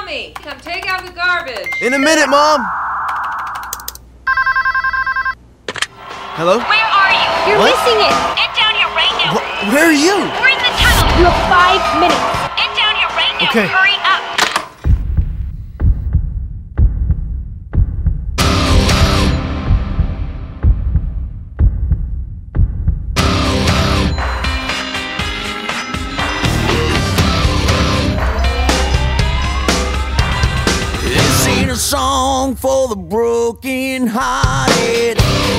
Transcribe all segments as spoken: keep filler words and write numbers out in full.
Tommy, come take out the garbage. In a minute, Mom. Hello? Where are you? You're What? missing it. Get down here right now. Wh- where are you? We're in the tunnel. You have five minutes. Get down here right now. Okay. Hurry up. This ain't a song for the broken hearted.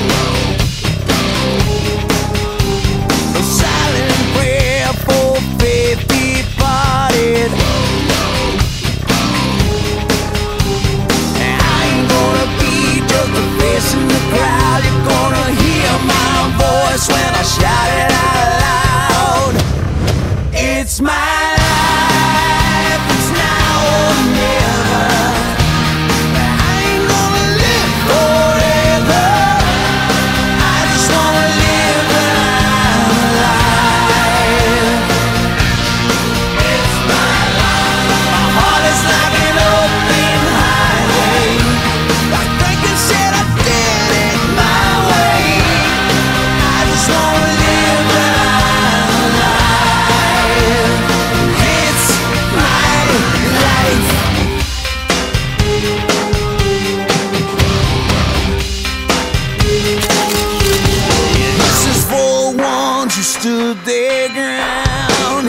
A silent prayer for faith departed. And I ain't gonna be just a face in the crowd. You're gonna hear my voice when I shout it out loud. It's my life, it's now or never. I ain't gonna live forever. I just wanna live when I'm alive. It's my life. My heart is like an open highway. Like Franklin said, I did it my way. I just wanna live when I'm alive. It's my life. This is for the ones who stood their ground.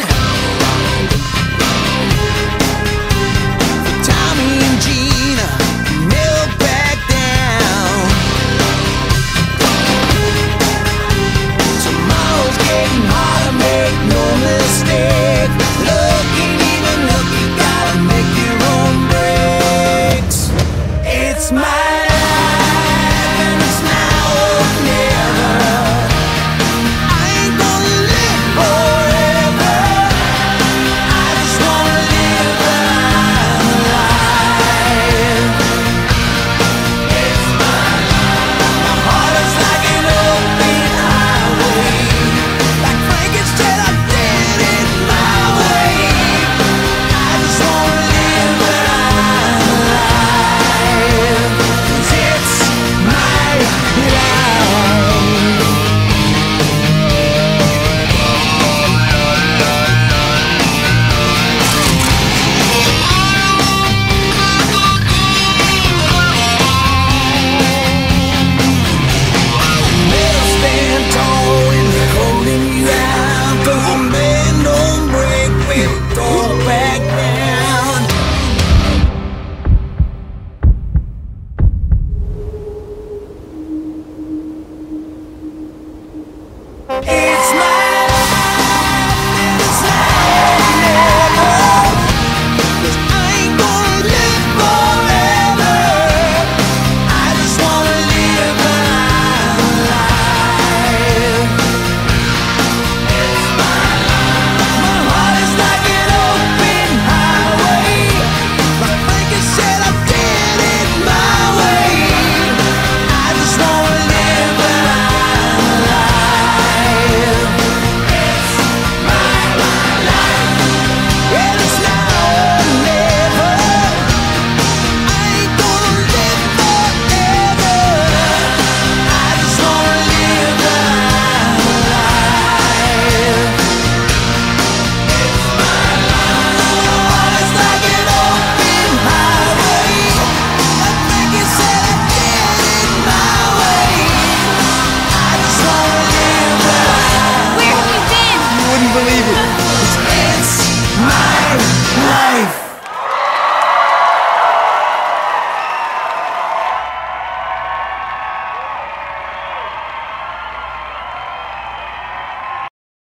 For Tommy and Gina, who never back down. Tomorrow's getting harder, make no mistake. Look ain't even look, you gotta make your own breaks. It's my life and it's now or never. I ain't gonna live forever. I just wanna live when I'm alive. It's my life. My heart is like an open highway. Like Frankenstein, I did it my way. I just wanna live when I'm alive. 'Cause it's my life. They'll stand tall and holding you out. Don't bend, don't break, baby, don't back down. It's my life and it's now or never. 'Cause I ain't gonna live forever. I just wanna live when I'm alive. It's my life. My heart is like an open highway. Like Franklin said, I did it my way. I just wanna live when I'm alive. It's my life. And it's now or never. I ain't gonna live forever. I just wanna live when I'm alive. It's my life. My heart is like an open highway. Like Franklin said, I did it my way. I just wanna live when I'm Where have you been? You wouldn't believe it.